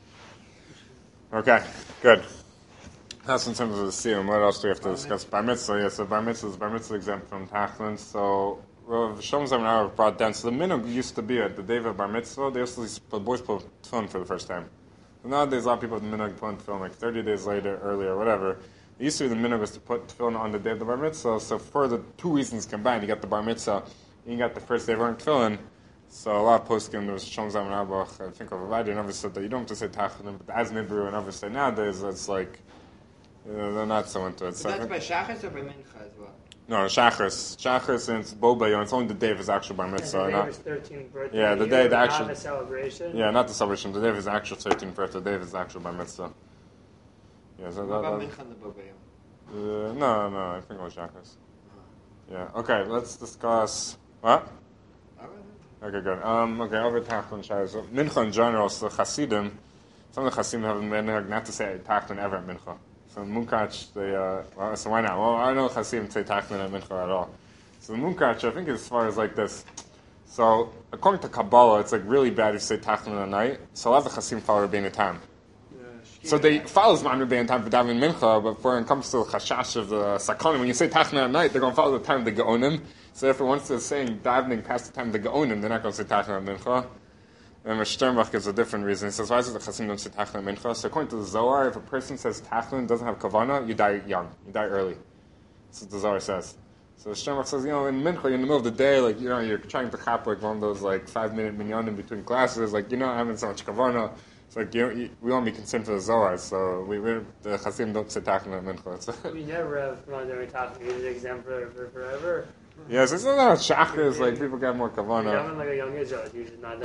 [SPEAKER 1] that. Okay, good. That's in terms of the siyum. What else do we have to discuss? Bar mitzvah, yeah. So bar mitzvah is bar mitzvah exempt from Tachman. So. Well, Shalom Zalman brought down. So the minhag used to be at the day of bar mitzvah. They used to the boys put tefillin for the first time. So nowadays, a lot of people have the minhag put tefillin like thirty days later, earlier, whatever. It used to be the minhag was to put tefillin on the day of the bar mitzvah. So for the two reasons combined, you got the bar mitzvah, and you got the first day of wearing tefillin. So a lot of poskim, there was Shalom Zalman Auerbach, I think of Ravadi, and others said that you don't have to say tachlim, but as Nibru and others say nowadays, it's like you know, they're not so into it.
[SPEAKER 2] But
[SPEAKER 1] So
[SPEAKER 2] that's by Shachas or by Mincha as well?
[SPEAKER 1] no, Shachris. Shachris and it's Boba, it's only the day of his actual bar
[SPEAKER 3] And
[SPEAKER 1] mitzvah.
[SPEAKER 3] the day
[SPEAKER 1] not,
[SPEAKER 3] of his thirteenth birthday.
[SPEAKER 1] Yeah, the
[SPEAKER 3] you
[SPEAKER 1] day
[SPEAKER 3] would
[SPEAKER 1] the
[SPEAKER 3] have
[SPEAKER 1] actual-
[SPEAKER 3] a celebration.
[SPEAKER 1] Yeah, not the celebration. The day of his actual thirteenth birthday, the day of his actual bar mitzvah. Yeah, so
[SPEAKER 2] What
[SPEAKER 1] that,
[SPEAKER 2] about
[SPEAKER 1] that,
[SPEAKER 2] Mincha and the Bobayim?
[SPEAKER 1] uh, no, no, I think it was Shachris. Yeah, okay, let's discuss. What? Okay, good. Um, okay, over Tachlan Shai. So, Mincha in general, so Hasidim, some of the Hasidim have been not to say Tachlan ever at Mincha. So, Munkach, they, uh, well, so why not? Well, I know Hasidim say Tachlan at Mincha at all. So, the Munkach, I think as far as like this. So, according to Kabbalah, it's like really bad if you say Tachlan at night. So, a lot of the Hasidim follow Rabbeinu Tam. So they follow Zman Rabbein time for davening mincha, but when it comes to the chashash of the sakana, when you say tachna at night, they're going to follow the time of the geonim. So therefore, once they're saying davening past the time of the geonim, they're not going to say tachna at mincha. And Rav Sternbach gives a different reason. He says, why is it the Chasim don't say tachna at mincha? So according to the Zohar, if a person says tachna and doesn't have kavana, you die young, you die early. That's what the Zohar says. So Sternbach says, you know, in mincha, you're in the middle of the day, like, you know, you're trying to chap like one of those like five minute minyanim between classes, like, you're not having so much kavana. It's like, you know, you, we won't be concerned for the Zohar, so we, we're, the Chasim don't say tachna at mincha. So.
[SPEAKER 3] We never have fun doing tachna. He's an exam for, for forever.
[SPEAKER 1] Yes, it's not shachris, like, people get more
[SPEAKER 3] You're
[SPEAKER 1] kavana.
[SPEAKER 3] having like a young Israel. You're just not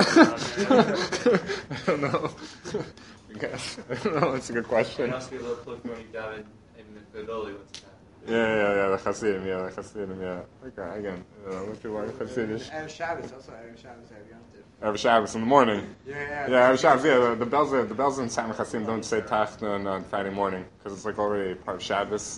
[SPEAKER 3] doing
[SPEAKER 1] I don't know. I guess. I don't know, it's a good question.
[SPEAKER 6] It must be a little closer when you daven in the Gadoli. What's that?
[SPEAKER 1] Yeah, yeah, yeah, the Hasidim, yeah, the Hasidim, yeah. Okay, again, I don't know, what people are Hasidish.
[SPEAKER 2] Erev Shabbos, also Erev Shabbos, Erev Yom Tov.
[SPEAKER 1] Erev Shabbos in the morning.
[SPEAKER 2] Yeah, yeah.
[SPEAKER 1] Yeah, Erev Shabbos, yeah, the, the bells, are, the bells in Sam Hasidim don't say Tachna on Friday morning, because it's like already part of Shabbos.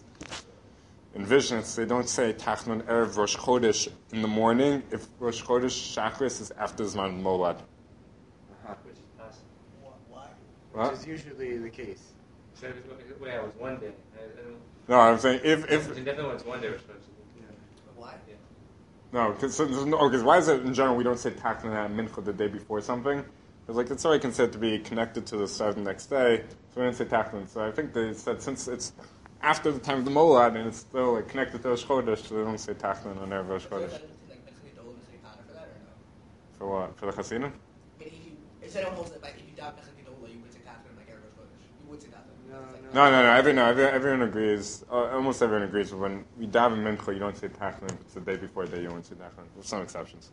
[SPEAKER 1] In Visions, they don't say Tachna on Erev Rosh Chodesh in the morning, if Rosh Chodesh Shachris is after Zman Molad.
[SPEAKER 2] Uh-huh.
[SPEAKER 6] Which is us.
[SPEAKER 4] Why?
[SPEAKER 1] What?
[SPEAKER 2] Which is usually the case.
[SPEAKER 6] So it was, well, yeah, it was one day. I, I don't,
[SPEAKER 1] No, I'm saying, if, if,
[SPEAKER 6] it's definitely when it's one day we're supposed to do.
[SPEAKER 4] Why?
[SPEAKER 6] Yeah.
[SPEAKER 1] no, because so, no, okay, why is it in general we don't say Tachna at Mincha the day before something? Because like it's already considered to be connected to the start of the next day, so we don't say Tachna. So I think they said since it's after the time of the Molad and it's still like connected to Rosh Chodesh, so they don't say Tachna on Erev Rosh
[SPEAKER 4] So is
[SPEAKER 1] Chodesh.
[SPEAKER 4] that like basically Dolim and say Tana for that or no?
[SPEAKER 1] For what? For the Hasidim?
[SPEAKER 4] I mean, if you, if someone holds it, like if you daven Mechak Gedola, you would say Tana like Erev Rosh Chodesh. You would say Tana.
[SPEAKER 2] No,
[SPEAKER 1] No, no, no. Every, no every, everyone agrees. Uh, almost everyone agrees. But when we daven Mincha, you don't say Tachna. It's the day before the day you don't say Tachna. There's some exceptions.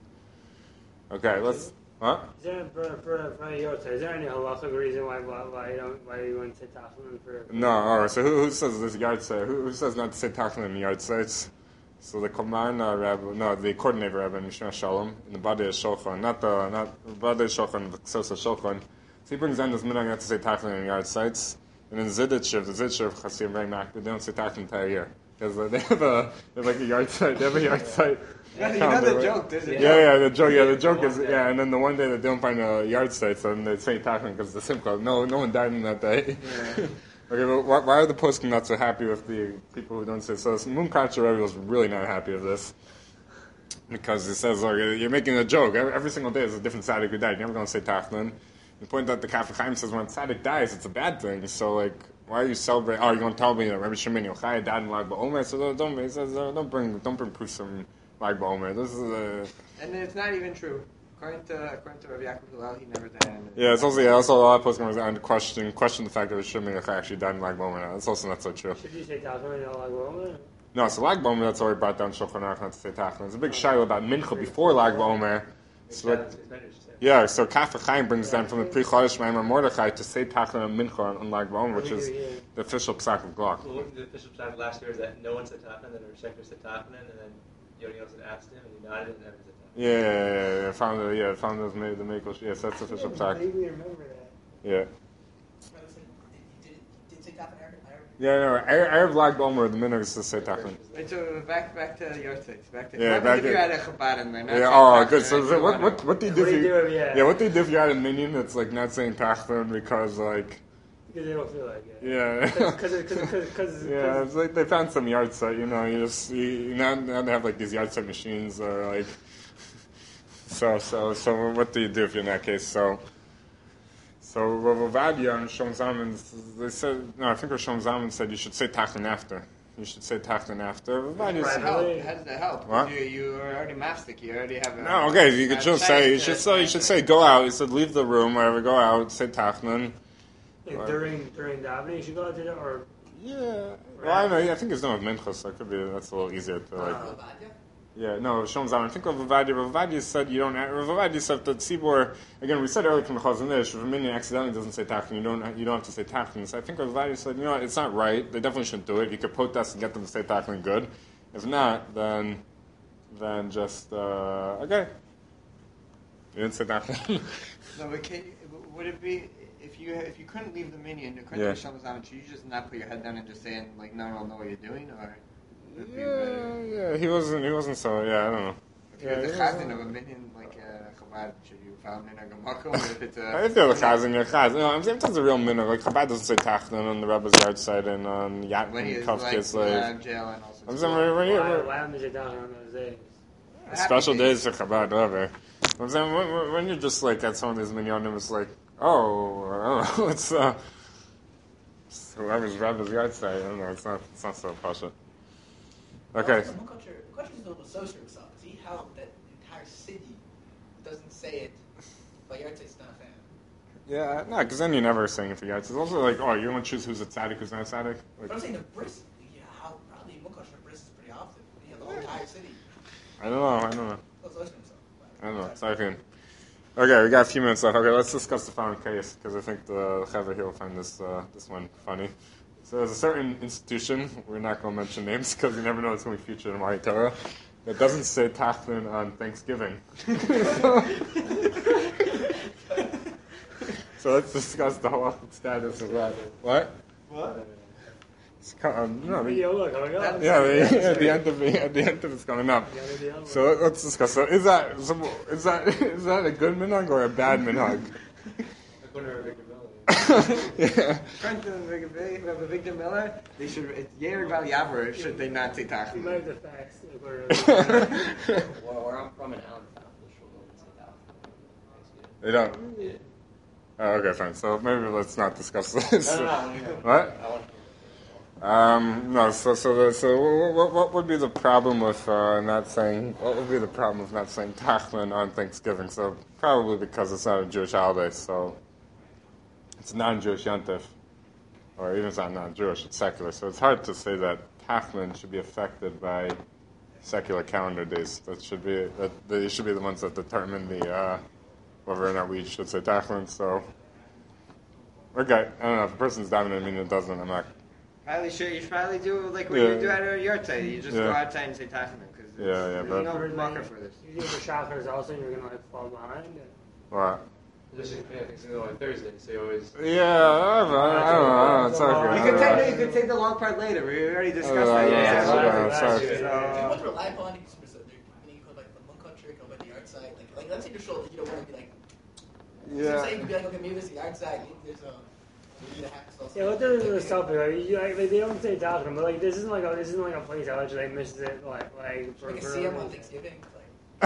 [SPEAKER 1] Okay, let's. What?
[SPEAKER 3] Is there for for for your Is there any halachic reason why why why you don't why you wouldn't say tachlis for?
[SPEAKER 1] No, all right. So who, who says this yard site? Who, who says not to say tachlis in yard sites? So the Koman uh, Rabbi, no, the coordinator Rabbi Mishra Shalom in the Badei Shulchan, not the not Badei Shulchan, the Sosa Shulchan. So he brings down this minhag not to say tachlis in yard sites. And in Zidichev, the Zidichev of Chasim very active, they don't say tachlis the entire year because uh, they have a they have like a yard site. They have a yard site.
[SPEAKER 2] You know, you know the joke, there's a
[SPEAKER 1] Yeah,
[SPEAKER 2] joke.
[SPEAKER 1] yeah, the joke. Yeah, the joke is yeah, and then the one day that they don't find a yard site, so then they say tachlis because the simcha. No, no one died in that day.
[SPEAKER 2] Yeah.
[SPEAKER 1] Okay, but why, why are the poskim not so happy with the people who don't say so? Mumkacha Rebbe was really not happy with this because he says, "Look, you're making a joke. Every, every single day is a different tzaddik who died. You're never going to say tachlin." You point out the Kaf Chaim says when a tzaddik dies, it's a bad thing. So, like, why are you celebrating? Oh, you're going to tell me that Rabbi Shimon Yochai died in Lag BaOmer? So don't, don't, he says, uh, don't bring, don't bring proofs from Lag BaOmer. This is a
[SPEAKER 2] And it's not even true. According to according to Rav Yaakov Hillel, he never died. in-
[SPEAKER 1] yeah. It's also yeah. Also, a lot of poskim was on question question the fact that Rabbi Shimon Yochai actually died in Lag BaOmer. That's also not so true.
[SPEAKER 3] Should you say tachlis in Lag BaOmer?
[SPEAKER 1] No, so Lag BaOmer, that's already brought down Shulchan Aruch not to say Tachlin. There's a big shiloh about Mincha before Lag BaOmer. So like,
[SPEAKER 6] It's better to say.
[SPEAKER 1] yeah, so Kaf Chaim brings down from the Pri Chodesh Maimar Mordechai to say Tachlin and Mincha on, on Lag BaOmer, which is the official psak of Glock.
[SPEAKER 6] Well, the official psak last year is that no one said Tachman, then Rav Shechter said Tachman, and then Yoni Yosef asked him, and he nodded, and everyone said Tachman.
[SPEAKER 1] Yeah, yeah, yeah, yeah. Found the yeah, found those made the Makel. Yes, that's the official
[SPEAKER 3] I
[SPEAKER 1] psak.
[SPEAKER 3] vaguely remember that.
[SPEAKER 1] Yeah.
[SPEAKER 4] So did, did, did say Tana Erev?
[SPEAKER 1] Yeah, no, Erev Lag BaOmer, the minhag is to say Tachlin.
[SPEAKER 2] Wait, so back back to your sites. Back to
[SPEAKER 1] Yeah,
[SPEAKER 2] what
[SPEAKER 1] back
[SPEAKER 2] if you
[SPEAKER 1] to-
[SPEAKER 2] had a chabad in there? not
[SPEAKER 1] Yeah,
[SPEAKER 2] saying
[SPEAKER 1] oh,
[SPEAKER 2] tachlis,
[SPEAKER 1] good. So,
[SPEAKER 2] right?
[SPEAKER 1] so
[SPEAKER 2] You
[SPEAKER 1] what,
[SPEAKER 2] wanna-
[SPEAKER 1] what, what do you do
[SPEAKER 3] What
[SPEAKER 1] if
[SPEAKER 3] do you
[SPEAKER 1] you,
[SPEAKER 3] do? Yeah.
[SPEAKER 1] yeah, what do you do if you had a minion that's like not saying Tachlin because like,
[SPEAKER 3] Because they don't feel like it.
[SPEAKER 1] yeah.
[SPEAKER 3] Because because because
[SPEAKER 1] Yeah, it's like they found some yard site, you know, you just, you, you now, now they have like these yard site machines or like, so, so, so what do you do if you're in that case? So, so Rav Ovadia and Shom Zaman, they said, no, I think Rav Shom Zaman said you should say Tachlin after. You should say Tachlin after. Rav Ovadia
[SPEAKER 2] How does that
[SPEAKER 1] said,
[SPEAKER 2] help? How does that help?
[SPEAKER 1] What?
[SPEAKER 2] You, you are already mastic. You already have a...
[SPEAKER 1] no, okay, you could
[SPEAKER 2] a
[SPEAKER 1] just
[SPEAKER 2] site
[SPEAKER 1] say, you
[SPEAKER 2] to-
[SPEAKER 1] should say, you should say, go out, you said leave the room, wherever, go out, say Tachlin.
[SPEAKER 3] Like, during during davening, you should go out to the or
[SPEAKER 1] Yeah, well, I don't know, I think it's done with Minchas, so it could be, that's a little easier to like,
[SPEAKER 3] Uh,
[SPEAKER 4] Ovadia?
[SPEAKER 1] yeah, no, Shom Zaman. I think Rav Ovadia, Rav Ovadia said you don't. Rav Ovadia said that Tzibor. Again, we said earlier from the Chazon Ish, if a minion accidentally doesn't say Tachlin, you don't. You don't have to say Tachlin. So I think Rav Ovadia said, you know, what, it's not right. They definitely shouldn't do it. You could protest and get them to say Tachlin, good. If not, then, then just uh, okay. You didn't say Tachlin.
[SPEAKER 2] No, but can, would it be if you if you couldn't leave the minion, according
[SPEAKER 1] Yeah.
[SPEAKER 2] to Shalom Zaman, should you just not put your head down and just say, like, no one will know what you're doing, or? would it be
[SPEAKER 1] yeah,
[SPEAKER 2] better?
[SPEAKER 1] yeah. He wasn't. He wasn't so. Yeah, I don't know.
[SPEAKER 2] If you're the chazan of a minion like uh, Chabad, should you foul minhag a makom? If it's a
[SPEAKER 1] If you're the chazan, you're chazan. You know, I'm saying that's a real minhag. Like Chabad doesn't say tachlan on the Rebbe's yard side and on Yat
[SPEAKER 2] when he
[SPEAKER 1] and
[SPEAKER 2] is
[SPEAKER 1] Kaf
[SPEAKER 2] like
[SPEAKER 1] Kislev.
[SPEAKER 2] uh, jail and also.
[SPEAKER 1] I'm saying when, when,
[SPEAKER 3] Why,
[SPEAKER 1] you're,
[SPEAKER 3] why haven't they down on those days?
[SPEAKER 1] special days for Chabad, whatever. I'm saying when, when- when you're just like at some of these minyanim, it's like, oh, I don't know, it's uh, it's whoever's Rebbe's yard side. I don't know. It's not. It's not so pasha. Okay.
[SPEAKER 4] Also, one culture, one culture is a little associated with something. See how that entire city doesn't say it, but Yartze is not a fan.
[SPEAKER 1] Yeah, no, because then you're never saying it for yards. It's also like, oh, you want to choose who's a tzaddik, who's not a tzaddik?
[SPEAKER 4] But I'm
[SPEAKER 1] Like,
[SPEAKER 4] saying the bris, yeah, how probably one culture bris is pretty often. You have the whole entire city.
[SPEAKER 1] I don't know. I don't know.
[SPEAKER 4] So associated with something.
[SPEAKER 1] I don't know. It's like in- Okay, we got a few minutes left. Okay, let's discuss the following case because I think the Chaver here will find this uh, this one funny. So there's a certain institution, we're not going to mention names because you never know it's going to be featured in Mari Torah, that doesn't say tachlin on Thanksgiving. So let's discuss the whole status of that. What?
[SPEAKER 2] What?
[SPEAKER 1] It's co- um, no, the-
[SPEAKER 3] Video look, coming up.
[SPEAKER 1] yeah, the, at the end of the, at the end of it's coming up. So let- let's discuss. So is that so is that is that a good minhag or a bad minhag?
[SPEAKER 6] According to Victor Miller.
[SPEAKER 1] Yeah.
[SPEAKER 2] According to Rabbi Victor Miller, they should. It's Yair Val Yaver. Should they not say
[SPEAKER 3] You might
[SPEAKER 2] tachlis?
[SPEAKER 3] have the facts. according to-
[SPEAKER 7] Well, where I'm from in Allentown, the shul doesn't say that. Thanksgiving.
[SPEAKER 1] They don't.
[SPEAKER 7] Yeah.
[SPEAKER 1] Oh, okay, fine. So maybe let's not discuss this.
[SPEAKER 7] No, no, no, I want to hear.
[SPEAKER 1] What?
[SPEAKER 7] I want to hear.
[SPEAKER 1] Um, no. So, so, the, so, what, what would be the problem with uh, not saying? What would be the problem with not saying tachlin on Thanksgiving? So, probably because it's not a Jewish holiday. So, it's a non-Jewish yontif, or even if it's not non-Jewish, it's secular. So, it's hard to say that tachlin should be affected by secular calendar days. That should be that they should be the ones that determine the uh, whether or not we should say tachlin. So, okay, I don't know if a person's dominant, I mean it doesn't. I'm not.
[SPEAKER 2] Probably should. You should probably do like what
[SPEAKER 1] Yeah.
[SPEAKER 2] you do at a yurtzeit. You just
[SPEAKER 1] Yeah.
[SPEAKER 2] go outside and say tachlis because
[SPEAKER 1] Yeah, yeah,
[SPEAKER 2] there's
[SPEAKER 1] but-
[SPEAKER 2] no marker for this.
[SPEAKER 3] You do the shoppers also, you're gonna like fall behind.
[SPEAKER 1] What?
[SPEAKER 6] Just, yeah, I think it's going on Thursday, so you always.
[SPEAKER 1] Yeah, I don't know. I don't know. I don't know. It's okay.
[SPEAKER 2] You
[SPEAKER 1] I
[SPEAKER 2] could
[SPEAKER 1] don't
[SPEAKER 2] take
[SPEAKER 1] know.
[SPEAKER 2] no, you could take the long part later. We already discussed
[SPEAKER 1] Uh,
[SPEAKER 2] that.
[SPEAKER 1] yeah,
[SPEAKER 2] Yeah,
[SPEAKER 1] yeah,
[SPEAKER 2] so-
[SPEAKER 1] yeah, sorry.
[SPEAKER 4] If you
[SPEAKER 2] so-
[SPEAKER 4] want to rely upon it, so there's- I mean, you go like from one country, go by the yard side. Like, like let's say your shoulder, you don't want to be like. You know what I'm saying? You could be like, okay, maybe there's the yard side. Maybe there's a. Maybe the half stuff.
[SPEAKER 3] Yeah, what there is with something like, you, like they don't say tachlin, but like this isn't like a this isn't like a place that actually misses it like like for.
[SPEAKER 4] Like a
[SPEAKER 3] for-
[SPEAKER 4] C M on Thanksgiving. Like,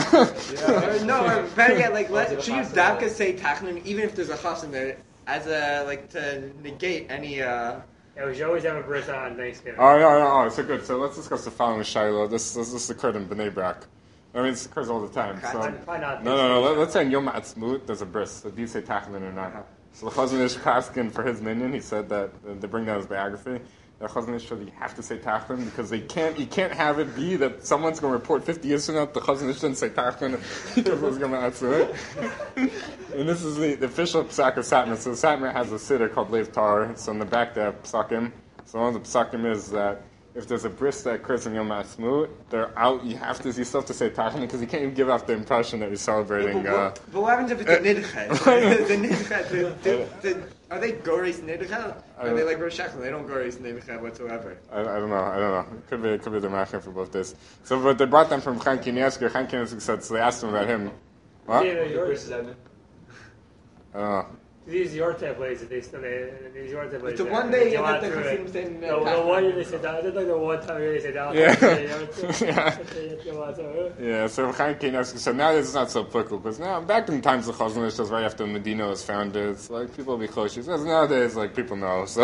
[SPEAKER 2] Or no, or better yet, like let should you davka say tachlin even if there's a chas in there as a like to negate any uh.
[SPEAKER 3] Yeah, we should always have a bris on Thanksgiving.
[SPEAKER 1] Oh, no, no, no. So good. So let's discuss the following Shiloh. This, this, this occurred in Bnei Brak. I mean, this occurs all the time. So,
[SPEAKER 3] Why- why not
[SPEAKER 1] no,
[SPEAKER 3] this
[SPEAKER 1] no, no.
[SPEAKER 3] week?
[SPEAKER 1] Let, let's say in Yom Ha'atzmaut, there's a bris. So do you say tachlin or not? So the Chazon Ish Paskin for his minion, he said that uh, they bring down his biography. The Chazon Ish said you have to say tachlin because they can't. You can't have it be that someone's going to report fifty years from now that the Chazon Ish didn't say tachlin because it was Yom Ha'atzmaut. And this is the, the official psak of Satmar. So Satmar has a siddur called Leiv Tar. So in the back there, psakim. So one of the psakim is that if there's a bris that occurs in Yom Ha'atzmaut, they're out. You have to. You still have to say tachlin because you can't even give off the impression that you're
[SPEAKER 2] Yeah,
[SPEAKER 1] celebrating.
[SPEAKER 2] but,
[SPEAKER 1] Uh,
[SPEAKER 2] what, but what happens if it's a nidchet? the nidchet, the, the, the, are they goris nidchet? Or are they like Rosh Hashanah? They don't goris nidchet whatsoever.
[SPEAKER 1] I, I don't know. I don't know. It could be. It could be the machine for both days. So, but they brought them from Chaim Kanievsky. Chaim Kanievsky said so. They asked him about him. What?
[SPEAKER 3] Yeah,
[SPEAKER 1] I
[SPEAKER 3] they're
[SPEAKER 6] Your
[SPEAKER 3] yours.
[SPEAKER 6] Chris is Edmund.
[SPEAKER 1] don't know.
[SPEAKER 3] These your type plays that they still they, these your type plays.
[SPEAKER 2] It's the
[SPEAKER 3] that-
[SPEAKER 2] one
[SPEAKER 3] they
[SPEAKER 2] day
[SPEAKER 3] go
[SPEAKER 2] that
[SPEAKER 3] out
[SPEAKER 2] the
[SPEAKER 3] through
[SPEAKER 2] Chassidim
[SPEAKER 3] it.
[SPEAKER 2] say
[SPEAKER 3] The, the one year they sit down. It's like the one time they sit down.
[SPEAKER 1] Yeah.
[SPEAKER 3] Yeah.
[SPEAKER 1] Yeah. So Chaim Kanievsky said nowadays it's not so applicable because now back in times the Chazon Ish was right after Medina was founded. It's like people be chosh. He says nowadays like people know. So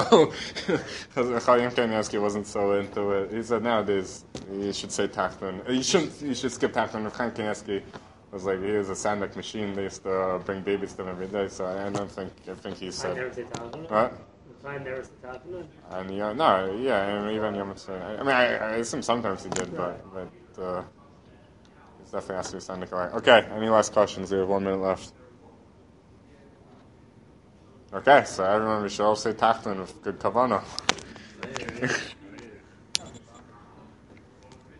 [SPEAKER 1] Chaim Kanievsky wasn't so into it. He said nowadays you should say tachlin. You shouldn't. You should skip tachlin. Chaim Kanievsky was like he was a sandwich machine. They used to uh, bring babies to him every day. So I don't think I think he
[SPEAKER 3] I
[SPEAKER 1] said
[SPEAKER 3] never say tachlin.
[SPEAKER 1] what.
[SPEAKER 3] I never say tachlin.
[SPEAKER 1] And yeah, no, yeah, and even Yom Kippur. I mean, I, I assume sometimes he did, but but uh, it's definitely has to be Sunday. Okay, any last questions? We have one minute left. Okay, so everyone, we should all say tachlin with good kavanah.